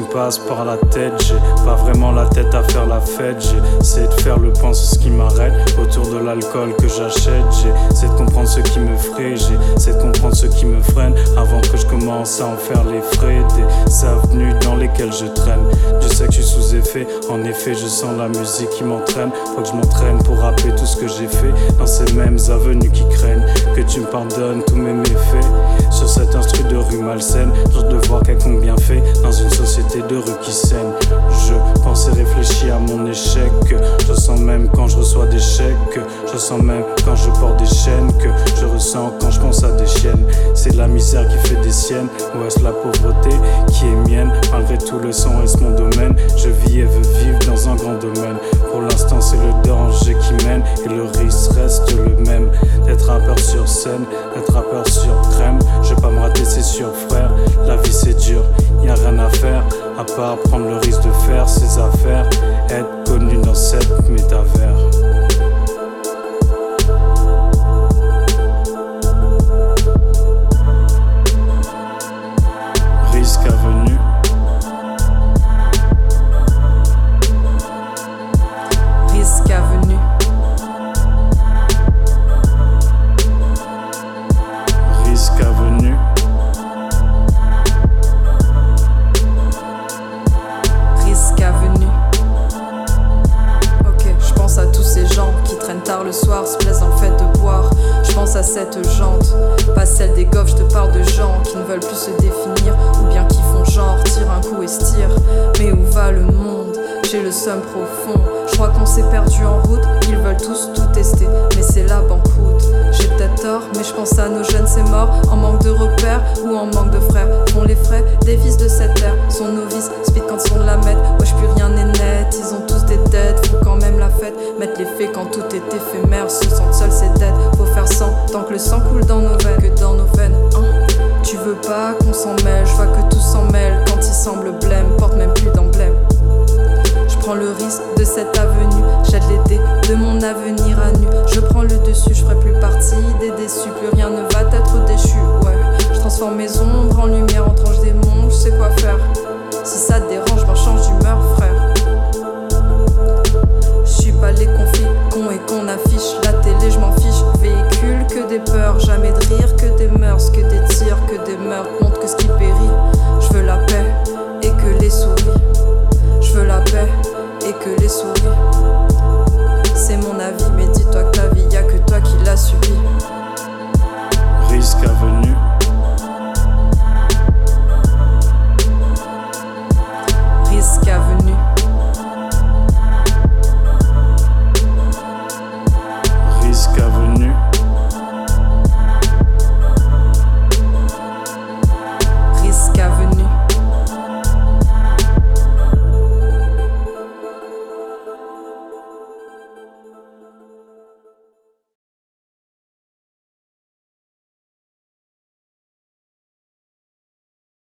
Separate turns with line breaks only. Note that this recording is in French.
passe par la tête. J'ai pas vraiment la tête à faire la fête. J'essaie de faire le point sur ce qui m'arrête autour de l'alcool que j'achète. J'essaie de comprendre ce qui me ferait, j'essaie de comprendre ce qui me freine avant que je commence à en faire les frais des avenues dans lesquelles je traîne. Je sais que je suis sous effet, en effet je sens la musique qui m'entraîne. Faut que je m'entraîne pour rappeler tout ce que j'ai fait dans ces mêmes avenues qui craignent que tu me pardonnes tous mes méfaits. Sur cet instru de rue malsaine, genre de voir quelconque bienfait dans une société de rue qui saigne. Je pense et réfléchis à mon échec, je sens même quand je reçois des chèques, je sens même quand je porte des chaînes, que je ressens quand je pense à des chiennes. C'est la misère qui fait des siennes, ou est-ce la pauvreté qui est mienne? Malgré tout le sang est-ce mon domaine? Je vis et veux vivre dans un grand domaine. Pour l'instant c'est le danger qui mène, et le risque reste le même. D'être rappeur sur scène, d'être rappeur sur crème. Je vais pas me rater c'est sûr frère, la vie c'est dur, y a rien à faire à part prendre le risque de faire ses affaires, être connu dans cette métavers. Risque avenu.
Risque avenu.
Risque avenu.
Risque avenu. Ok, je pense à tous ces gens qui traînent tard le soir, se plaisent dans le fait de boire. Je pense à cette jante, pas celle des gofs, je te parle de gens qui ne veulent plus se définir, ou bien qui font genre, tire un coup et se tire. Mais où va le monde? J'ai le somme profond. Je crois qu'on s'est perdu en route, ils veulent tous tout tester, mais c'est la banqueroute. J'ai peut-être tort, mais je pense à nos jeunes, c'est mort, en manque de repères ou en manque de frères. Font les frais des fils de cette ère, sont novices, speed quand ils sont de la mettre. Wesh, plus rien n'est net, ils ont tous des têtes, font quand même la fête. Mettre les faits quand tout est éphémère, se sentent seuls c'est dead. Faut faire sang, tant que le sang coule dans nos veines, que dans nos veines, hein.